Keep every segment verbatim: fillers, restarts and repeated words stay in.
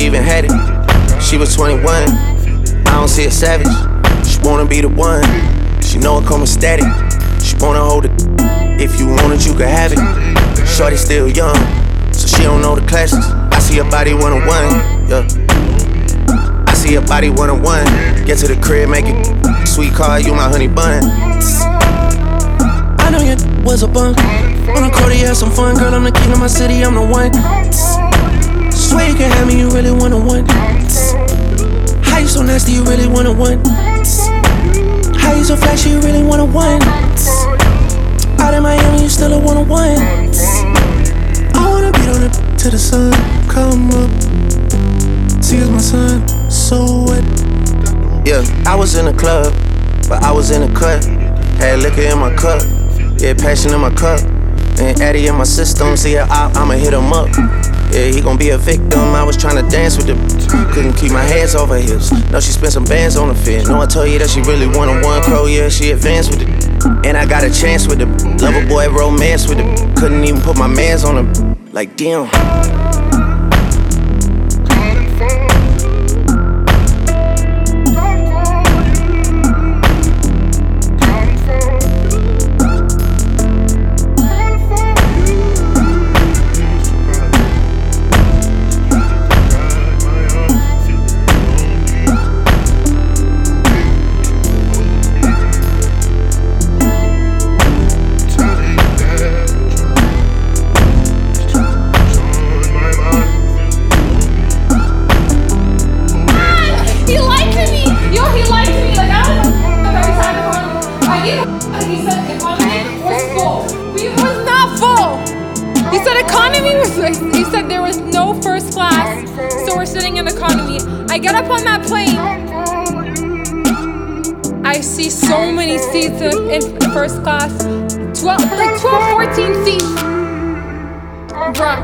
even had it. She was twenty-one, I don't see a savage. She wanna be the one, she know it come with static. She wanna hold it, if you want it you can have it. Shorty still young, so she don't know the classics. I see her body one-on-one, yeah. I see her body one-on-one. Get to the crib, make it sweet car, you my honey bun. I know your was a bum. On the court, you have some fun, girl. I'm the king of my city, I'm the one. Swear you can have me, you really one-on-one. How you so nasty, you really one-on-one. How you so flashy, you really one-on-one. Out in Miami, you still a one-on-one. I wanna beat on it till the sun come up. See, it's my son, so what? Yeah, I was in the club, but I was in the cut. Had liquor in my cup, yeah, passion in my cup. And Addy in my system, see her out, I'ma hit him up. Yeah, he gon' be a victim, I was tryna dance with him. Couldn't keep my hands off her hips. No, she spent some bands on the fit. No, I told you that she really one-on-one crow, yeah, she advanced with it. And I got a chance with him. Lover boy romance with him. Couldn't even put my mans on him. Like, damn. He said there was no first class, so we're sitting in economy. I get up on that plane. I see so many seats in, in first class. twelve, like twelve, fourteen seats. Bruh.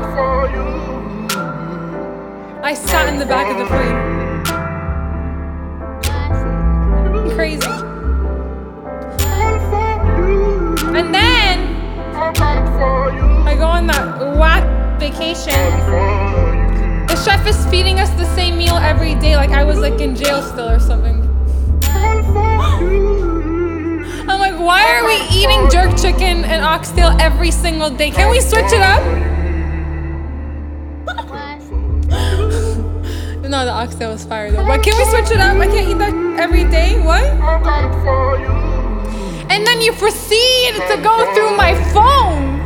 I sat in the back of the plane. Crazy. And then I go on that whack vacation. The chef is feeding us the same meal every day, like I was like in jail still or something. I'm like, why are we eating jerk chicken and oxtail every single day? Can we switch it up? No, the oxtail was fire though. But can we switch it up? I can't eat that every day. What? And then you proceed to go through my phone.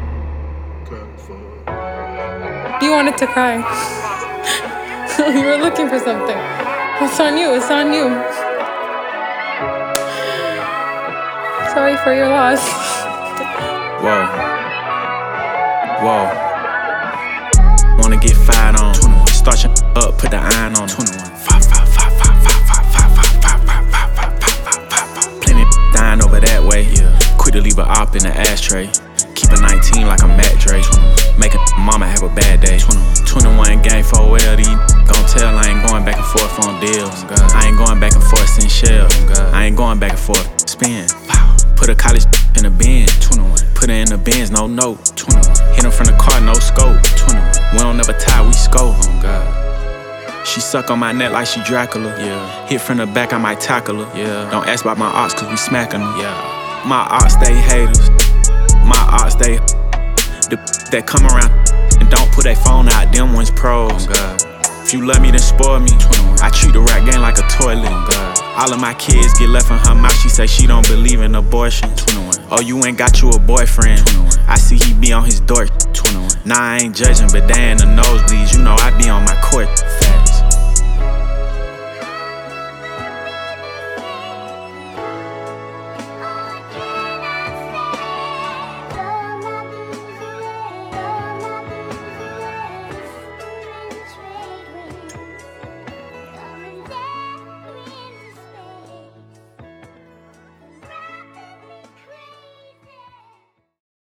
You wanted to cry. You were looking for something. It's on you, it's on you. Sorry for your loss. Whoa. Whoa. Wanna get fired on. Start your up, put the iron on. Plenty dying over that way. Quick to leave a op in the ashtray. Keep a nineteen like a Matt Dre. Make a mama have a bad day. twenty-one gang for L D. Gon' tell I ain't going back and forth on deals. I ain't going back and forth in shells. I ain't going back and forth spin. Put a college in a bin. Put her in the bins, no note. Hit him from the car, no scope. We don't never tie, we scope. She suck on my neck like she Dracula. Hit from the back, I might tackle her. Don't ask about my ops, cause we smacking them. My ops, they haters. My ops, they the that come around and don't put their phone out, them ones pros. Oh if you love me, then spoil me. I treat the rap game like a toilet. Oh all of my kids get left in her mouth, she say she don't believe in abortion. Oh, you ain't got you a boyfriend. I see he be on his dork. Nah, I ain't judging, but they in the nosebleeds, you know I be on my court. Fat.